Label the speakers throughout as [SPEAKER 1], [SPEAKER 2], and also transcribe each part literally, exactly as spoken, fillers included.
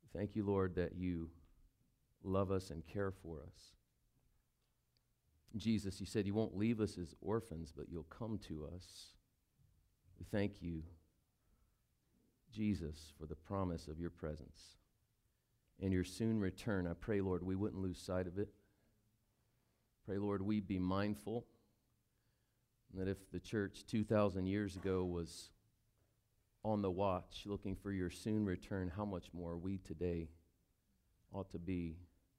[SPEAKER 1] Thank you, Lord, that you love us and care for us. Jesus, you said you won't leave us as orphans, but you'll come to us. We thank you, Jesus, for the promise of your presence and your soon return. I pray, Lord, we wouldn't lose sight of it. Pray, Lord, we be mindful that if the church two thousand years ago was on the watch looking for your soon return, how much more we today ought to be.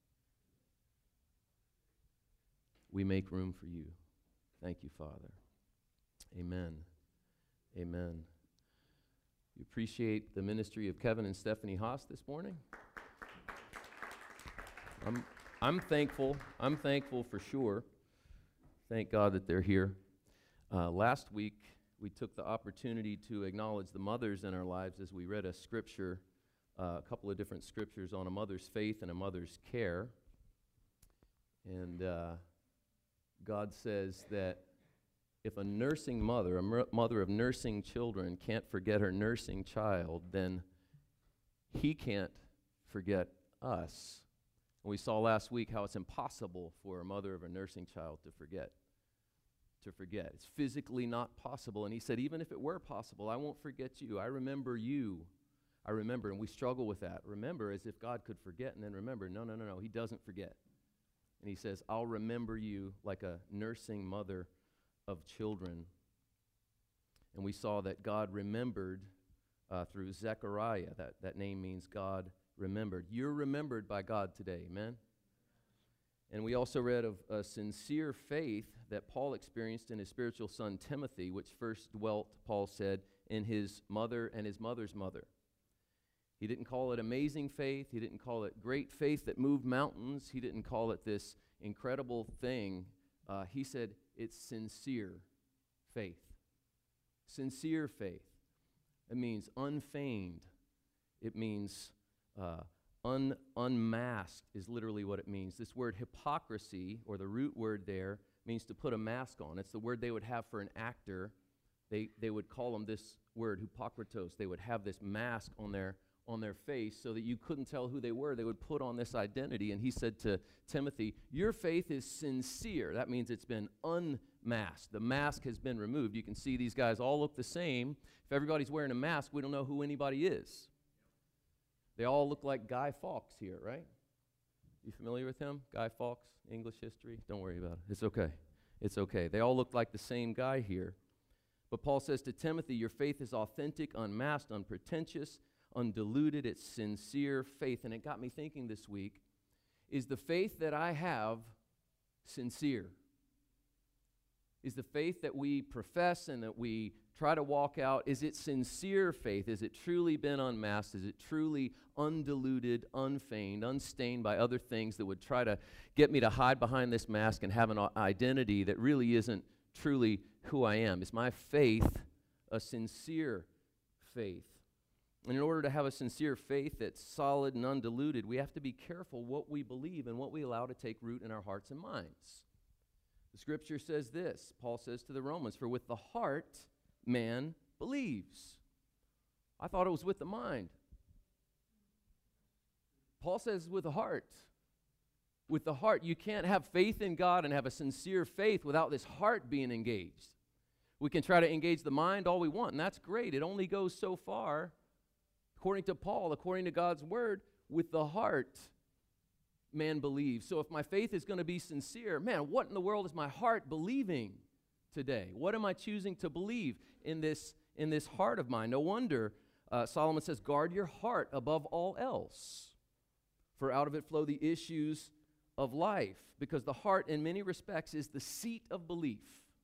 [SPEAKER 1] We make room for you. Thank you, Father. Amen. Amen. You appreciate the ministry of Kevin and Stephanie Haas this morning? I'm, I'm thankful. I'm thankful for sure. Thank God that they're here. Uh, last week, we took the opportunity to acknowledge the mothers in our lives as we read a scripture, uh, a couple of different scriptures on a mother's faith and a mother's care. And uh, God says that if a nursing mother, a mer- mother of nursing children, can't forget her nursing child, then he can't forget us. And we saw last week how it's impossible for a mother of a nursing child to forget. To forget. It's physically not possible. And he said, even if it were possible, I won't forget you. I remember you. I remember, and we struggle with that. Remember as if God could forget and then remember. No, no, no, no. He doesn't forget. And he says, I'll remember you like a nursing mother of children. And we saw that God remembered uh, through Zechariah. That, that name means God remembered. You're remembered by God today, amen? And we also read of a sincere faith that Paul experienced in his spiritual son Timothy, which first dwelt, Paul said, in his mother and his mother's mother. He didn't call it amazing faith. He didn't call it great faith that moved mountains. He didn't call it this incredible thing. Uh, he said it's sincere faith. Sincere faith. It means unfeigned. It means uh, un, unmasked is literally what it means. This word hypocrisy, or the root word there, means to put a mask on. It's the word they would have for an actor. They, they would call them this word, hypokritos. They would have this mask on their on their face so that you couldn't tell who they were. They would put on this identity. And he said to Timothy, your faith is sincere. That means it's been unmasked. The mask has been removed. You can see these guys all look the same. If everybody's wearing a mask, we don't know who anybody is. They all look like Guy Fawkes here, right? You familiar with him? Guy Fawkes, English history? Don't worry about it. It's okay. It's okay. They all look like the same guy here. But Paul says to Timothy, your faith is authentic, unmasked, unpretentious, undiluted. It's sincere faith. And it got me thinking this week, is the faith that I have sincere? Is the faith that we profess and that we try to walk out, is it sincere faith? Is it truly been unmasked? Is it truly undiluted, unfeigned, unstained by other things that would try to get me to hide behind this mask and have an identity that really isn't truly who I am? Is my faith a sincere faith? And in order to have a sincere faith that's solid and undiluted, we have to be careful what we believe and what we allow to take root in our hearts and minds. The scripture says this, Paul says to the Romans, for with the heart man believes. I thought it was with the mind. Paul says with the heart. With the heart. You can't have faith in God and have a sincere faith without this heart being engaged. We can try to engage the mind all we want, and that's great. It only goes so far. According to Paul, according to God's word, with the heart, man believes. So if my faith is going to be sincere, man, what in the world is my heart believing today? What am I choosing to believe in this, in this heart of mine? No wonder uh, Solomon says, guard your heart above all else, for out of it flow the issues of life, because the heart in many respects is the seat of belief.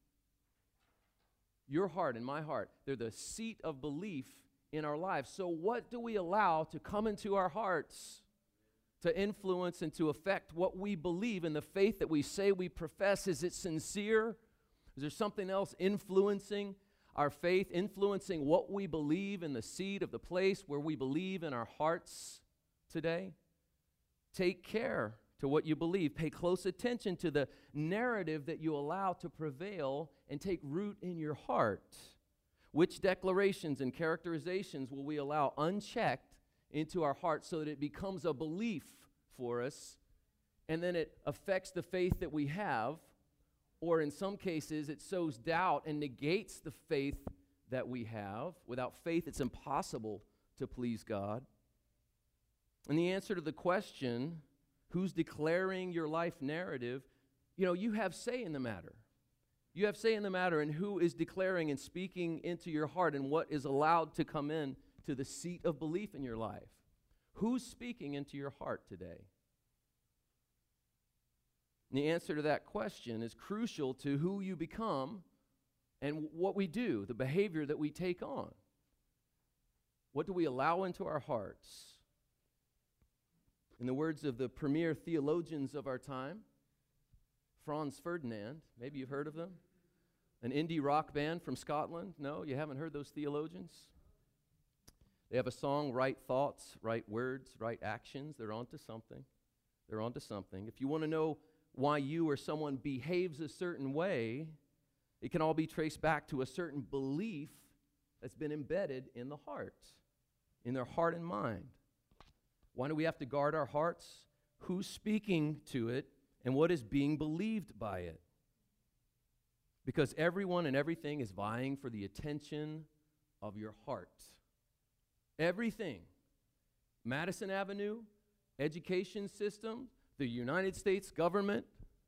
[SPEAKER 1] Your heart and my heart, they're the seat of belief in our lives. So what do we allow to come into our hearts to influence and to affect what we believe in the faith that we say we profess? Is it sincere? Is there something else influencing our faith, influencing what we believe in the seed of the place where we believe in our hearts today? Take care to what you believe. Pay close attention to the narrative that you allow to prevail and take root in your heart. Which declarations and characterizations will we allow unchecked into our hearts so that it becomes a belief for us, and then it affects the faith that we have, or in some cases it sows doubt and negates the faith that we have. Without faith, it's impossible to please God. And the answer to the question, who's declaring your life narrative, you know, you have say in the matter. You have say in the matter in who is declaring and speaking into your heart and what is allowed to come in to the seat of belief in your life. Who's speaking into your heart today? And the answer to that question is crucial to who you become and what we do, the behavior that we take on. What do we allow into our hearts? In the words of the premier theologians of our time, Franz Ferdinand, maybe you've heard of them, an indie rock band from Scotland. No, you haven't heard those theologians? They have a song, Right Thoughts, Right Words, Right Actions. They're onto something. They're onto something. If you want to know why you or someone behaves a certain way, it can all be traced back to a certain belief that's been embedded in the heart, in their heart and mind. Why do we have to guard our hearts? Who's speaking to it, and what is being believed by it? Because everyone and everything is vying for the attention of your heart. Everything. Madison Avenue, education system, the United States government.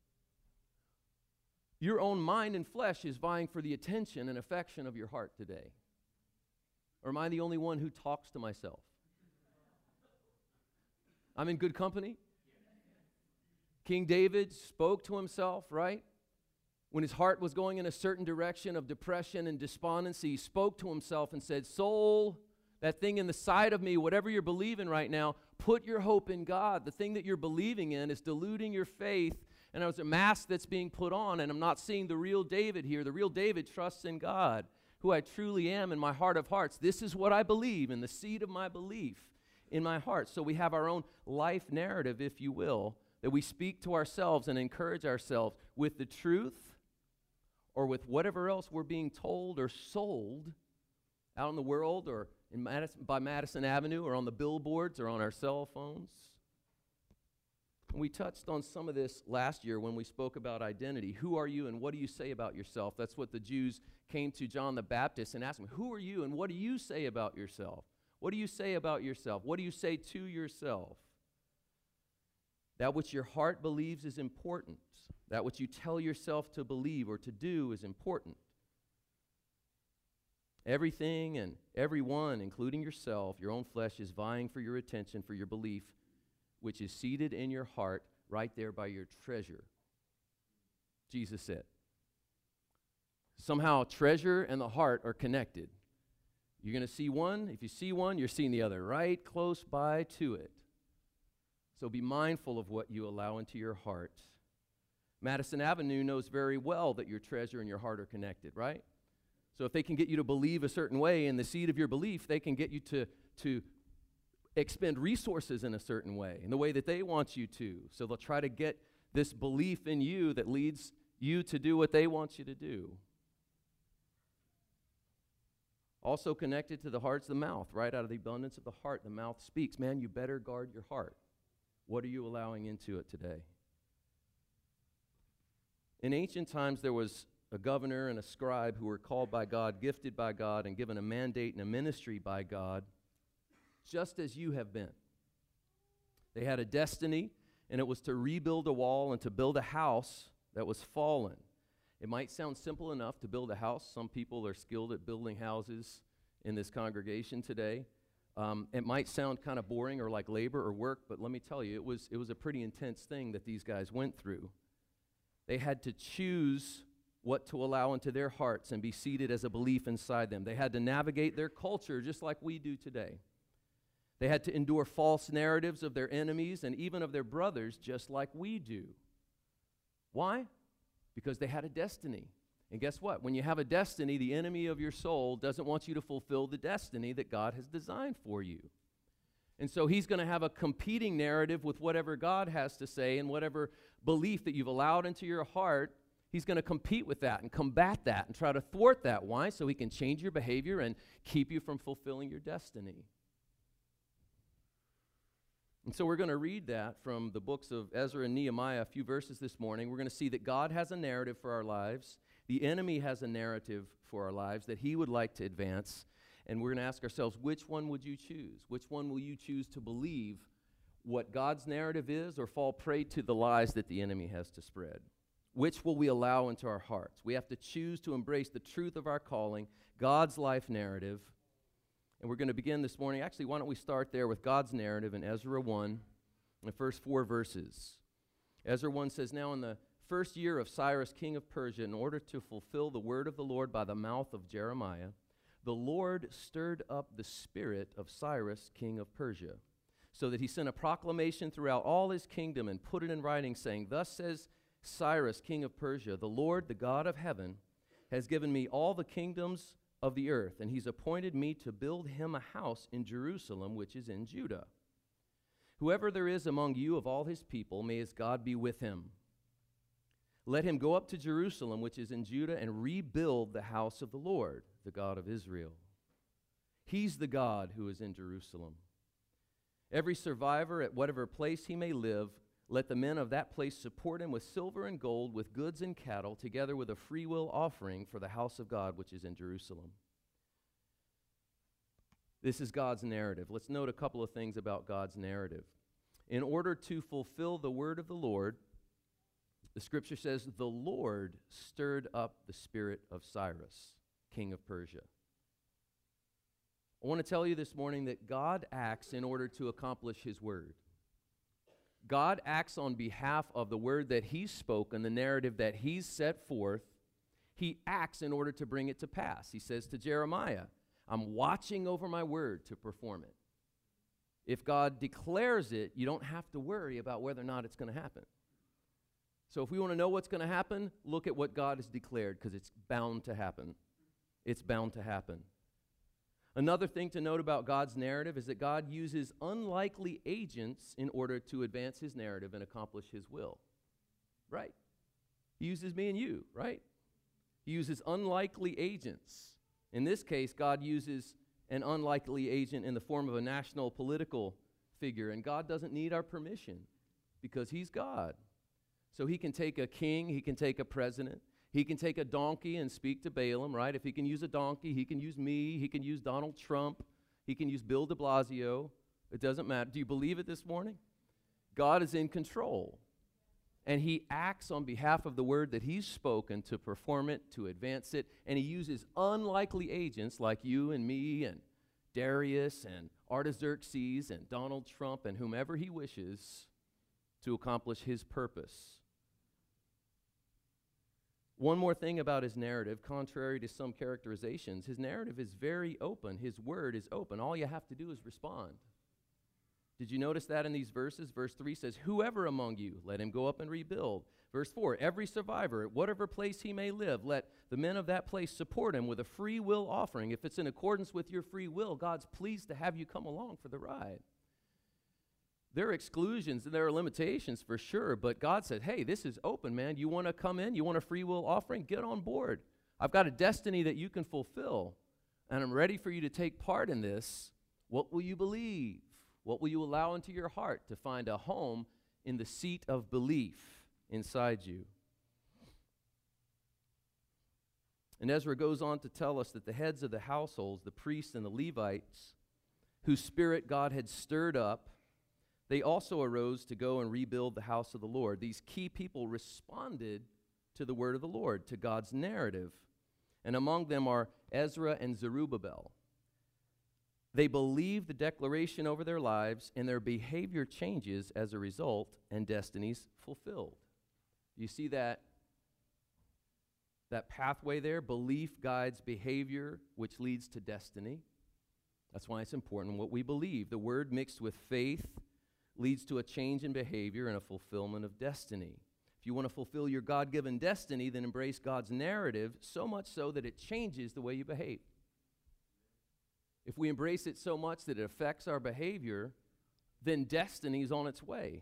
[SPEAKER 1] Your own mind and flesh is vying for the attention and affection of your heart today. Or am I the only one who talks to myself? I'm in good company. King David spoke to himself, right? When his heart was going in a certain direction of depression and despondency, he spoke to himself and said, "Soul, that thing in the side of me, whatever you're believing right now, put your hope in God. The thing that you're believing in is diluting your faith, and there's a mask that's being put on, and I'm not seeing the real David here. The real David trusts in God, who I truly am in my heart of hearts. This is what I believe, in the seed of my belief in my heart." So we have our own life narrative, if you will, that we speak to ourselves and encourage ourselves with the truth or with whatever else we're being told or sold out in the world or in Madison, by Madison Avenue or on the billboards or on our cell phones. We touched on some of this last year when we spoke about identity. Who are you and what do you say about yourself? That's what the Jews came to John the Baptist and asked him, who are you and what do you say about yourself? What do you say about yourself? What do you say to yourself? That which your heart believes is important. That which you tell yourself to believe or to do is important. Everything and everyone, including yourself, your own flesh, is vying for your attention, for your belief, which is seated in your heart right there by your treasure. Jesus said. Somehow treasure and the heart are connected. You're going to see one. If you see one, you're seeing the other right close by to it. So be mindful of what you allow into your heart. Madison Avenue knows very well that your treasure and your heart are connected, right? So if they can get you to believe a certain way in the seed of your belief, they can get you to, to expend resources in a certain way, in the way that they want you to. So they'll try to get this belief in you that leads you to do what they want you to do. Also connected to the heart's the mouth. Right out of the abundance of the heart, the mouth speaks. Man, you better guard your heart. What are you allowing into it today? In ancient times, there was a governor and a scribe who were called by God, gifted by God, and given a mandate and a ministry by God, just as you have been. They had a destiny, and it was to rebuild a wall and to build a house that was fallen. It might sound simple enough to build a house. Some people are skilled at building houses in this congregation today. Um, it might sound kind of boring or like labor or work, but let me tell you, it was, it was a pretty intense thing that these guys went through. They had to choose what to allow into their hearts and be seated as a belief inside them. They had to navigate their culture just like we do today. They had to endure false narratives of their enemies and even of their brothers just like we do. Why? Because they had a destiny. And guess what? When you have a destiny, the enemy of your soul doesn't want you to fulfill the destiny that God has designed for you. And so he's going to have a competing narrative with whatever God has to say and whatever belief that you've allowed into your heart. He's going to compete with that and combat that and try to thwart that. Why? So he can change your behavior and keep you from fulfilling your destiny. And so we're going to read that from the books of Ezra and Nehemiah, a few verses this morning. We're going to see that God has a narrative for our lives. The enemy has a narrative for our lives that he would like to advance. And we're going to ask ourselves, which one would you choose? Which one will you choose to believe what God's narrative is, or fall prey to the lies that the enemy has to spread? Which will we allow into our hearts? We have to choose to embrace the truth of our calling, God's life narrative. And we're going to begin this morning. Actually, why don't we start there with God's narrative in Ezra one, the first four verses. Ezra one says, "Now in the first year of Cyrus, king of Persia, in order to fulfill the word of the Lord by the mouth of Jeremiah, the Lord stirred up the spirit of Cyrus, king of Persia, so that he sent a proclamation throughout all his kingdom and put it in writing, saying, 'Thus says Cyrus, king of Persia, the Lord, the God of heaven, has given me all the kingdoms of the earth, and he's appointed me to build him a house in Jerusalem, which is in Judah. Whoever there is among you of all his people, may his God be with him. Let him go up to Jerusalem, which is in Judah, and rebuild the house of the Lord, the God of Israel. He's the God who is in Jerusalem. Every survivor at whatever place he may live, let the men of that place support him with silver and gold, with goods and cattle, together with a freewill offering for the house of God, which is in Jerusalem.'" This is God's narrative. Let's note a couple of things about God's narrative. In order to fulfill the word of the Lord, the scripture says, the Lord stirred up the spirit of Cyrus, king of Persia. I want to tell you this morning that God acts in order to accomplish his word. God acts on behalf of the word that he's spoken, the narrative that he's set forth. He acts in order to bring it to pass. He says to Jeremiah, "I'm watching over my word to perform it." If God declares it, you don't have to worry about whether or not it's going to happen. So if we want to know what's going to happen, look at what God has declared, because it's bound to happen. It's bound to happen. Another thing to note about God's narrative is that God uses unlikely agents in order to advance his narrative and accomplish his will. Right? He uses me and you, right? He uses unlikely agents. In this case, God uses an unlikely agent in the form of a national political figure, and God doesn't need our permission because he's God. So he can take a king, he can take a president, he can take a donkey and speak to Balaam, right? If he can use a donkey, he can use me, he can use Donald Trump, he can use Bill de Blasio. It doesn't matter. Do you believe it this morning? God is in control, and he acts on behalf of the word that he's spoken to perform it, to advance it, and he uses unlikely agents like you and me and Darius and Artaxerxes and Donald Trump and whomever he wishes to accomplish his purpose. One more thing about his narrative, contrary to some characterizations, his narrative is very open. His word is open. All you have to do is respond. Did you notice that in these verses? Verse three says, "Whoever among you, let him go up and rebuild." Verse four, "Every survivor, at whatever place he may live, let the men of that place support him with a free will offering." If it's in accordance with your free will, God's pleased to have you come along for the ride. There are exclusions and there are limitations for sure, but God said, hey, this is open, man. You want to come in? You want a free will offering? Get on board. I've got a destiny that you can fulfill, and I'm ready for you to take part in this. What will you believe? What will you allow into your heart to find a home in the seat of belief inside you? And Ezra goes on to tell us that the heads of the households, the priests and the Levites, whose spirit God had stirred up, they also arose to go and rebuild the house of the Lord. These key people responded to the word of the Lord, to God's narrative. And among them are Ezra and Zerubbabel. They believe the declaration over their lives, and their behavior changes as a result, and destinies fulfilled. You see that, that pathway there? Belief guides behavior, which leads to destiny. That's why it's important what we believe. The word mixed with faith leads to a change in behavior and a fulfillment of destiny. If you want to fulfill your God-given destiny, then embrace God's narrative, so much so that it changes the way you behave. If we embrace it so much that it affects our behavior, then destiny is on its way.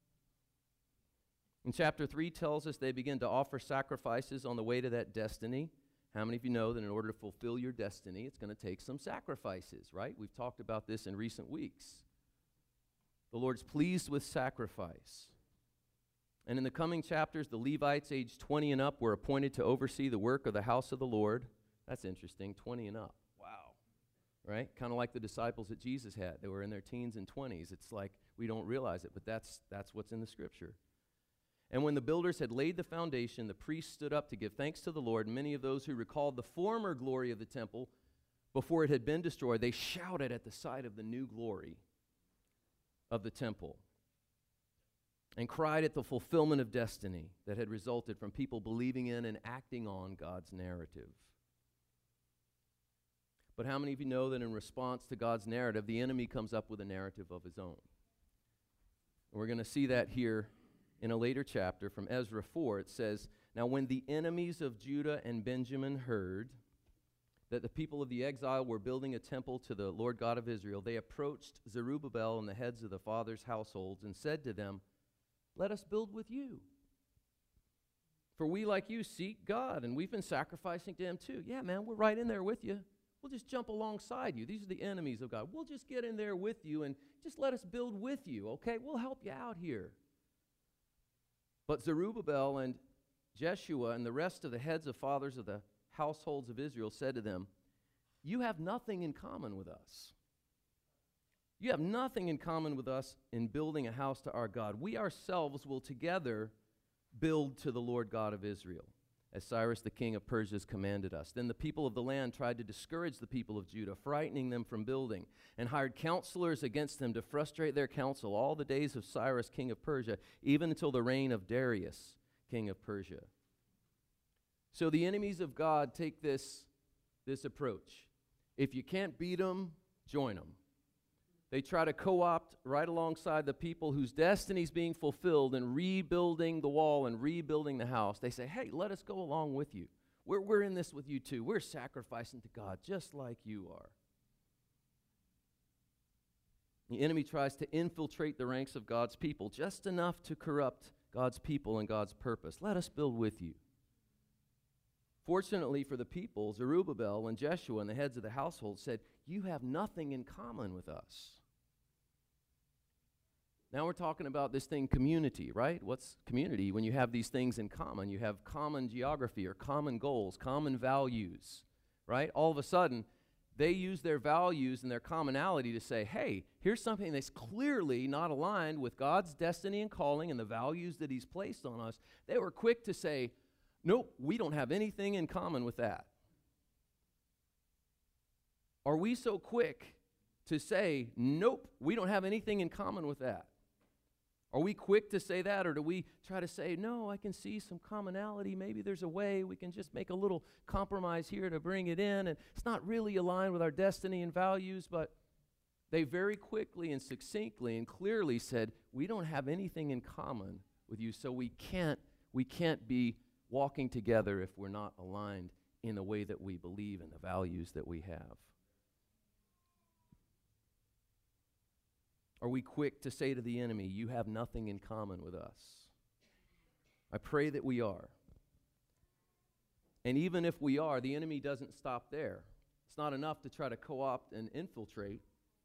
[SPEAKER 1] In chapter three tells us they begin to offer sacrifices on the way to that destiny. How many of you know that in order to fulfill your destiny, it's going to take some sacrifices, right? We've talked about this in recent weeks. The Lord's pleased with sacrifice. And in the coming chapters, the Levites aged twenty and up were appointed to oversee the work of the house of the Lord. That's interesting, twenty and up. Wow. Right? Kind of like the disciples that Jesus had. They were in their teens and twenties. It's like we don't realize it, but that's that's what's in the Scripture. And when the builders had laid the foundation, the priests stood up to give thanks to the Lord. And many of those who recalled the former glory of the temple before it had been destroyed, they shouted at the sight of the new glory of the temple and cried at the fulfillment of destiny that had resulted from people believing in and acting on God's narrative. But how many of you know that in response to God's narrative, the enemy comes up with a narrative of his own? And we're going to see that here in a later chapter from Ezra four. It says, "Now when the enemies of Judah and Benjamin heard that the people of the exile were building a temple to the Lord God of Israel, they approached Zerubbabel and the heads of the fathers' households and said to them, 'Let us build with you. For we, like you, seek God, and we've been sacrificing to him too.'" Yeah, man, we're right in there with you. We'll just jump alongside you. These are the enemies of God. We'll just get in there with you and just let us build with you, okay? We'll help you out here. But Zerubbabel and Jeshua and the rest of the heads of fathers of the households of Israel said to them, "You have nothing in common with us. You have nothing in common with us in building a house to our God. We ourselves will together build to the Lord God of Israel, as Cyrus the king of Persia has commanded us." Then the people of the land tried to discourage the people of Judah, frightening them from building, and hired counselors against them to frustrate their counsel all the days of Cyrus king of Persia, even until the reign of Darius king of Persia. So the enemies of God take this, this approach. If you can't beat them, join them. They try to co-opt right alongside the people whose destiny is being fulfilled and rebuilding the wall and rebuilding the house. They say, "Hey, let us go along with you. We're, we're in this with you too. We're sacrificing to God just like you are." The enemy tries to infiltrate the ranks of God's people just enough to corrupt God's people and God's purpose. "Let us build with you." Fortunately for the people, Zerubbabel and Jeshua and the heads of the household said, "You have nothing in common with us." Now we're talking about this thing, community, right? What's community? When you have these things in common, you have common geography or common goals, common values, right? All of a sudden, they use their values and their commonality to say, hey, here's something that's clearly not aligned with God's destiny and calling and the values that he's placed on us. They were quick to say, nope, we don't have anything in common with that. Are we so quick to say, nope, we don't have anything in common with that? Are we quick to say that, or do we try to say, no, I can see some commonality, maybe there's a way we can just make a little compromise here to bring it in, and it's not really aligned with our destiny and values, but they very quickly and succinctly and clearly said, we don't have anything in common with you, so we can't, we can't be walking together if we're not aligned in the way that we believe and the values that we have. Are we quick to say to the enemy, you have nothing in common with us? I pray that we are. And even if we are, the enemy doesn't stop there. It's not enough to try to co-opt and infiltrate.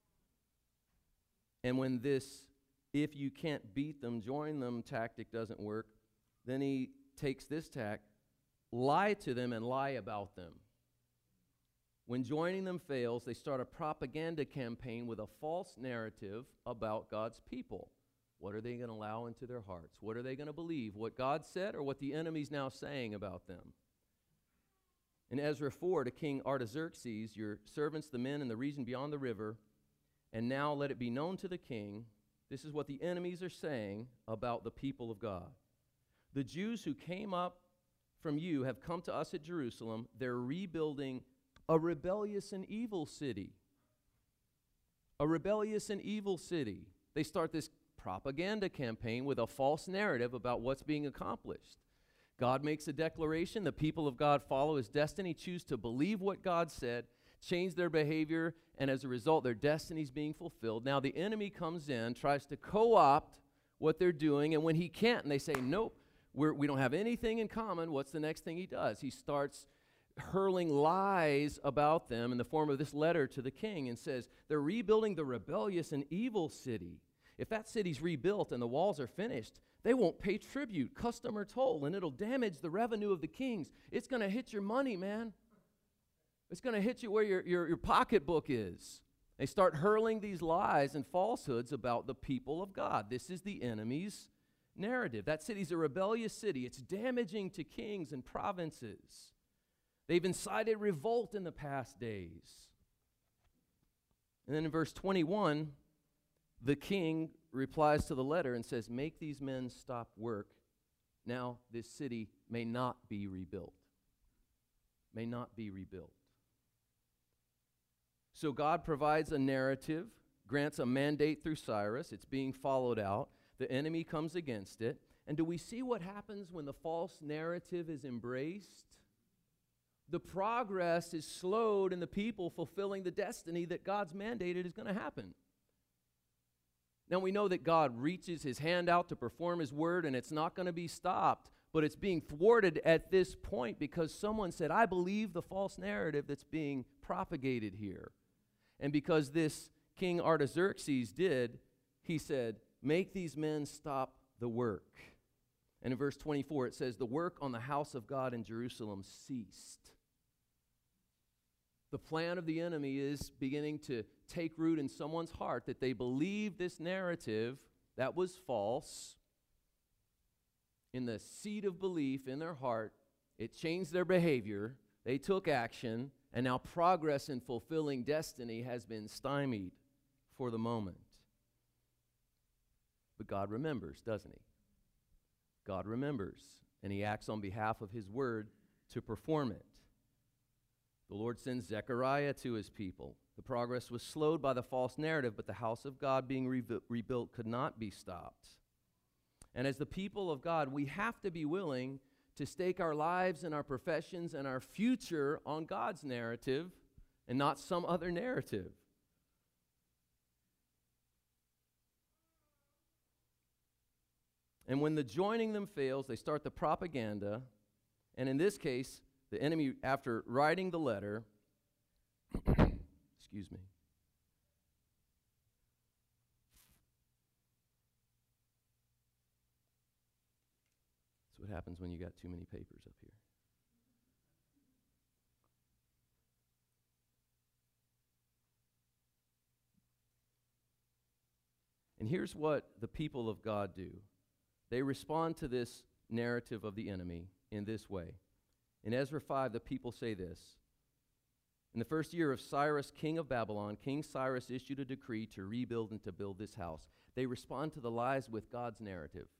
[SPEAKER 1] And when this, if you can't beat them, join them tactic doesn't work, then he takes this tack, lie to them and lie about them. When joining them fails, they start a propaganda campaign with a false narrative about God's people. What are they going to allow into their hearts? What are they going to believe? What God said or what the enemy's now saying about them? In Ezra four, to King Artaxerxes, your servants, the men in the region beyond the river, and now let it be known to the king, this is what the enemies are saying about the people of God. The Jews who came up from you have come to us at Jerusalem. They're rebuilding a rebellious and evil city. A rebellious and evil city. They start this propaganda campaign with a false narrative about what's being accomplished. God makes a declaration. The people of God follow his destiny, choose to believe what God said, change their behavior, and as a result, their destiny is being fulfilled. Now the enemy comes in, tries to co-opt what they're doing, and when he can't, and they say, nope, we're, we don't have anything in common, what's the next thing he does? He starts hurling lies about them in the form of this letter to the king and says, they're rebuilding the rebellious and evil city. If that city's rebuilt and the walls are finished, they won't pay tribute, custom or toll, and it'll damage the revenue of the kings. It's going to hit your money, man. It's going to hit you where your, your, your pocketbook is. They start hurling these lies and falsehoods about the people of God. This is the enemy's narrative. That city's a rebellious city. It's damaging to kings and provinces. They've incited revolt in the past days. And then in verse twenty-one, the king replies to the letter and says, make these men stop work. Now this city may not be rebuilt. May not be rebuilt. So God provides a narrative, grants a mandate through Cyrus. It's being followed out. The enemy comes against it. And do we see what happens when the false narrative is embraced? The progress is slowed in the people fulfilling the destiny that God's mandated is going to happen. Now we know that God reaches his hand out to perform his word, and it's not going to be stopped, but it's being thwarted at this point because someone said, I believe the false narrative that's being propagated here. And because this King Artaxerxes did, he said, make these men stop the work. And in verse twenty-four, it says, the work on the house of God in Jerusalem ceased. The plan of the enemy is beginning to take root in someone's heart that they believe this narrative that was false. In the seed of belief in their heart, it changed their behavior. They took action. And now progress in fulfilling destiny has been stymied for the moment. But God remembers, doesn't he? God remembers, and he acts on behalf of his word to perform it. The Lord sends Zechariah to his people. The progress was slowed by the false narrative, but the house of God being re- rebuilt could not be stopped. And as the people of God, we have to be willing to stake our lives and our professions and our future on God's narrative and not some other narrative. And when the joining them fails, they start the propaganda. And in this case, the enemy, after writing the letter, excuse me, what happens when you got too many papers up here. And here's what the people of God do. They respond to this narrative of the enemy in this way. In Ezra five, the people say this. In the first year of Cyrus, king of Babylon, King Cyrus issued a decree to rebuild and to build this house. They respond to the lies with God's narrative.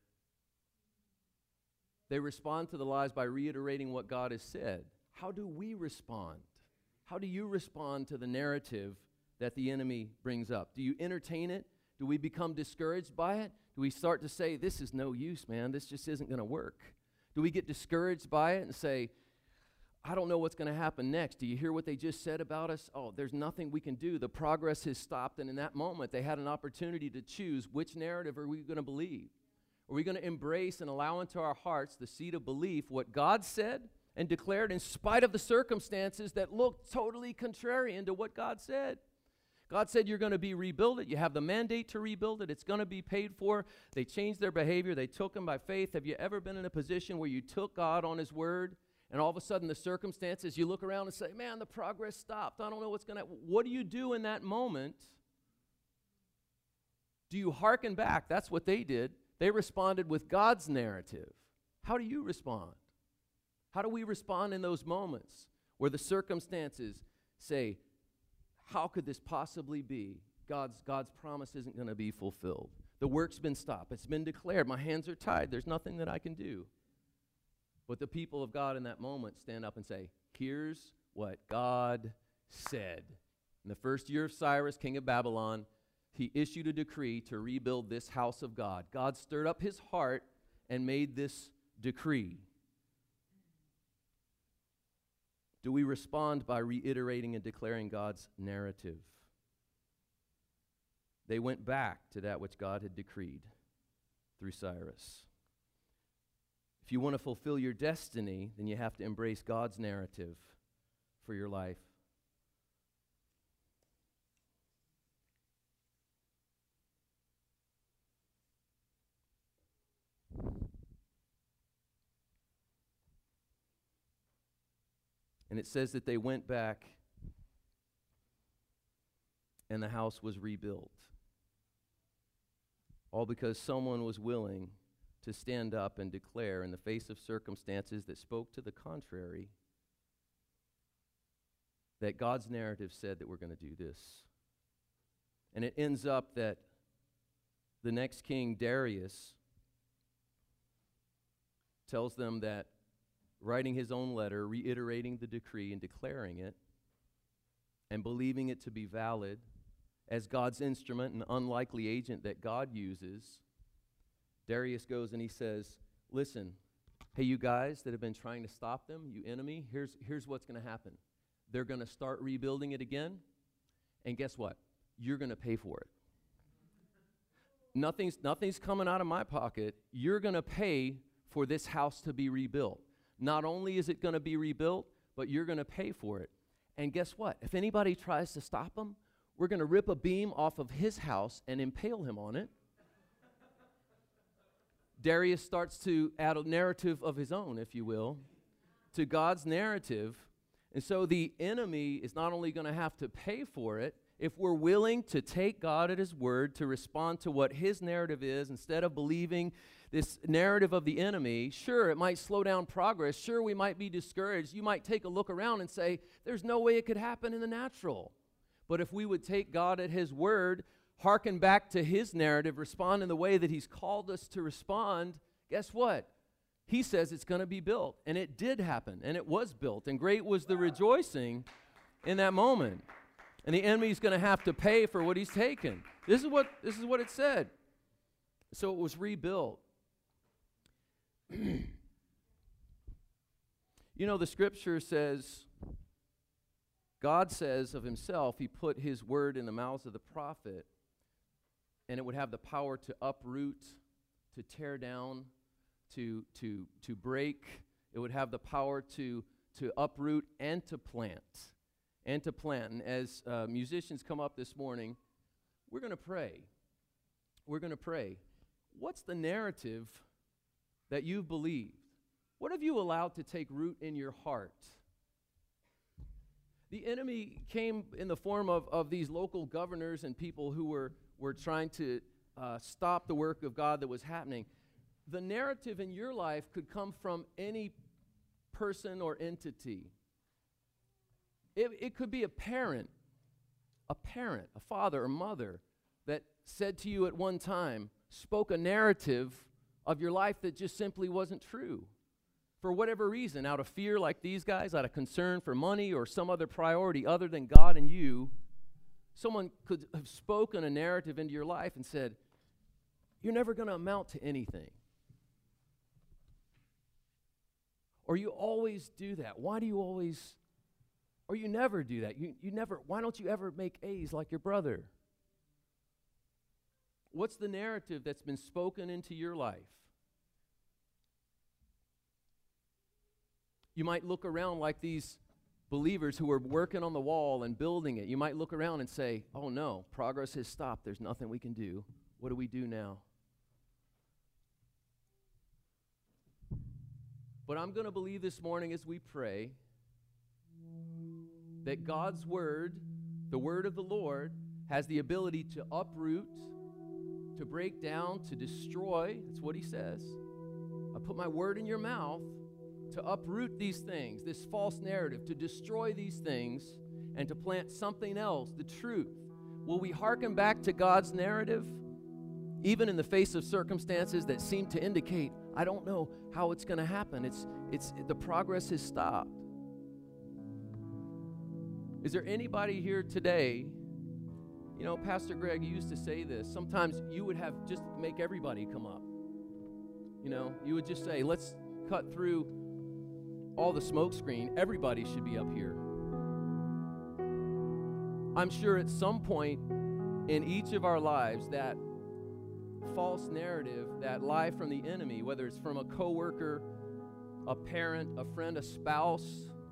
[SPEAKER 1] They respond to the lies by reiterating what God has said. How do we respond? How do you respond to the narrative that the enemy brings up? Do you entertain it? Do we become discouraged by it? Do we start to say, this is no use, man, this just isn't going to work? Do we get discouraged by it and say, I don't know what's going to happen next? Do you hear what they just said about us? Oh, there's nothing we can do. The progress has stopped, and in that moment, they had an opportunity to choose which narrative are we going to believe. Are we going to embrace and allow into our hearts the seed of belief what God said and declared in spite of the circumstances that looked totally contrarian to what God said? God said you're going to be rebuilt it. You have the mandate to rebuild it. It's going to be paid for. They changed their behavior. They took him by faith. Have you ever been in a position where you took God on his word and all of a sudden the circumstances, you look around and say, man, the progress stopped. I don't know what's going to happen. What do you do in that moment? Do you hearken back? That's what they did. They responded with God's narrative. How do you respond? How do we respond in those moments where the circumstances say, how could this possibly be? God's, God's promise isn't going to be fulfilled. The work's been stopped. It's been declared. My hands are tied. There's nothing that I can do. But the people of God in that moment stand up and say, here's what God said. In the first year of Cyrus, king of Babylon, he issued a decree to rebuild this house of God. God stirred up his heart and made this decree. Do we respond by reiterating and declaring God's narrative? They went back to that which God had decreed through Cyrus. If you want to fulfill your destiny, then you have to embrace God's narrative for your life. And it says that they went back and the house was rebuilt. All because someone was willing to stand up and declare in the face of circumstances that spoke to the contrary that God's narrative said that we're going to do this. And it ends up that the next king, Darius, tells them that, writing his own letter, reiterating the decree and declaring it, and believing it to be valid as God's instrument and unlikely agent that God uses, Darius goes and he says, listen, hey, you guys that have been trying to stop them, you enemy, here's, here's what's going to happen. They're going to start rebuilding it again, and guess what? You're going to pay for it. Nothing's, nothing's coming out of my pocket. You're going to pay for this house to be rebuilt. Not only is it going to be rebuilt, but you're going to pay for it. And guess what? If anybody tries to stop him, we're going to rip a beam off of his house and impale him on it. Darius starts to add a narrative of his own, if you will, to God's narrative. And so the enemy is not only going to have to pay for it, if we're willing to take God at his word, to respond to what his narrative is, instead of believing this narrative of the enemy, sure, it might slow down progress. Sure, we might be discouraged. You might take a look around and say, there's no way it could happen in the natural. But if we would take God at his word, hearken back to his narrative, respond in the way that he's called us to respond, guess what? He says it's going to be built. And it did happen, and it was built. And great was the rejoicing in that moment. And the enemy's going to have to pay for what he's taken. This is what, this is what it said. So it was rebuilt. You know, the scripture says, God says of himself, he put his word in the mouths of the prophet, and it would have the power to uproot, to tear down, to, to, to break. It would have the power to, to uproot and to plant. And to plant. And as uh, musicians come up this morning, we're going to pray. We're going to pray. What's the narrative that you've believed? What have you allowed to take root in your heart? The enemy came in the form of, of these local governors and people who were, were trying to uh, stop the work of God that was happening. The narrative in your life could come from any person or entity. It, it could be a parent, a parent, a father or mother that said to you at one time, spoke a narrative of your life that just simply wasn't true. For whatever reason, out of fear like these guys, out of concern for money or some other priority other than God and you, someone could have spoken a narrative into your life and said, you're never going to amount to anything. Or you always do that. Why do you always, or you never do that? You, you never, why don't you ever make A's like your brother? What's the narrative that's been spoken into your life? You might look around like these believers who are working on the wall and building it. You might look around and say, oh no, progress has stopped. There's nothing we can do. What do we do now? But I'm going to believe this morning as we pray that God's word, the word of the Lord, has the ability to uproot, to break down, to destroy. That's what he says. I put my word in your mouth to uproot these things, this false narrative, to destroy these things, and to plant something else, the truth. Will we hearken back to God's narrative, even in the face of circumstances that seem to indicate, I don't know how it's going to happen. It's, it's, the progress has stopped. Is there anybody here today, you know, Pastor Greg used to say this, sometimes you would have just make everybody come up. You know, you would just say, let's cut through all the smoke screen. Everybody should be up here. I'm sure at some point in each of our lives that false narrative, that lie from the enemy, whether it's from a coworker, a parent, a friend, a spouse,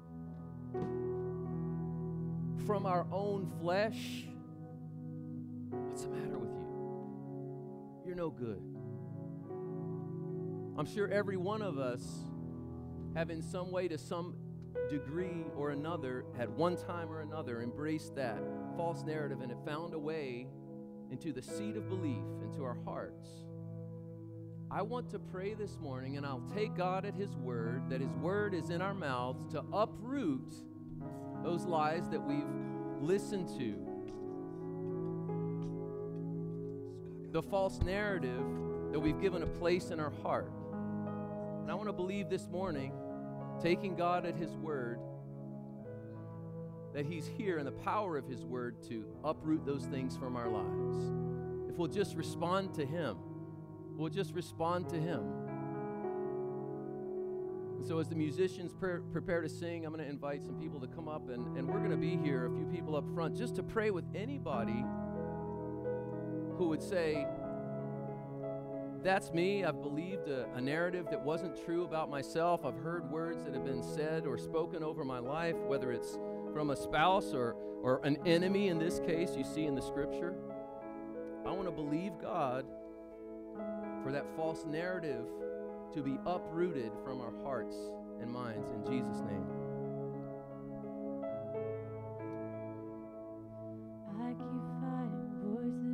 [SPEAKER 1] from our own flesh. What's the matter with you? You're no good. I'm sure every one of us have in some way to some degree or another, at one time or another, embraced that false narrative and it found a way into the seed of belief, into our hearts. I want to pray this morning, and I'll take God at His word, that His word is in our mouths to uproot those lies that we've listened to, the false narrative that we've given a place in our heart. And I want to believe this morning, taking God at His word, that He's here in the power of His word to uproot those things from our lives. If we'll just respond to Him, we'll just respond to Him. And so as the musicians pre- prepare to sing, I'm going to invite some people to come up, and, and we're going to be here, a few people up front, just to pray with anybody who would say, that's me. I've believed a, a narrative that wasn't true about myself. I've heard words that have been said or spoken over my life, whether it's from a spouse or, or an enemy in this case you see in the scripture. I want to believe God for that false narrative to be uprooted from our hearts and minds in Jesus' name.